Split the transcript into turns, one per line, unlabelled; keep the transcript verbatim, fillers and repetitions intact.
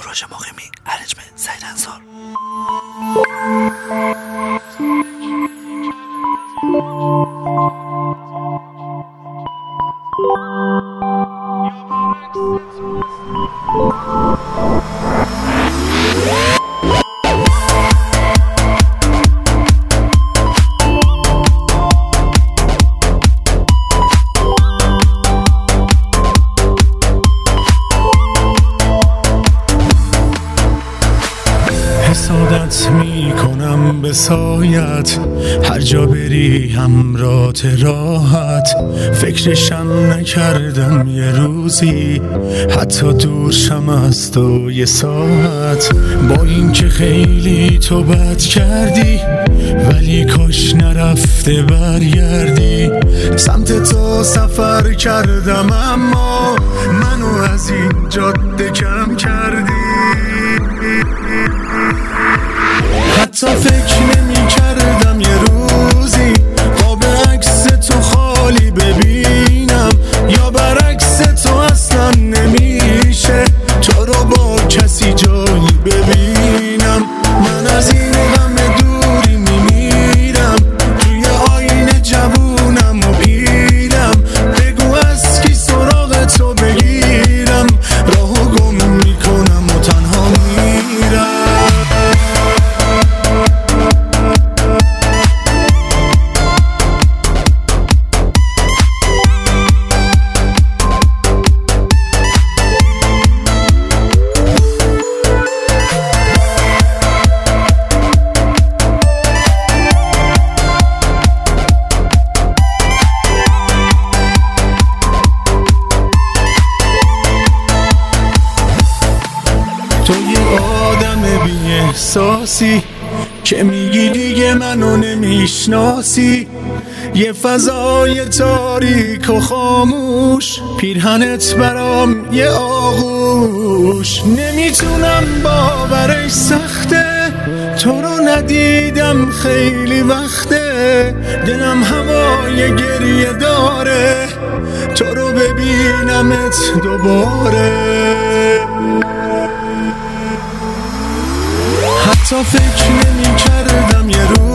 کوروش مقیمی، ارنجمنت سعید انصار.
حسادت می کنم به سایت، هر جا بری همراهت راحت. فکرشم نکردم یه روزی حتی دور شم از تو یه ساعت. با این که خیلی تو بد کردی ولی کاش نرفته برگردی. سمت تو سفر کردم اما منو از این جاده کم کردی. حتی فکر نمی کردم یه روزی قاب عکس تو خالی ببینم، یا برعکس تو اصلا نمیشه تو رو با کسی جایی ببینم. من از این غم دوری میمیرم، توی آینه جوونم و پیرم. بگو از کی سراغ تو بگیرم، راهو گم میکنم و تنها میرم. تو یه آدم بی احساسی که میگی دیگه منو نمیشناسی. یه فضای تاریک و خاموش، پیرهنت برام یه آغوش. نمیتونم باورش سخته تو رو ندیدم خیلی وقته. دلم هوای گریه داره تو رو ببینمت دوباره. حتی فکر نمی کردم یه روز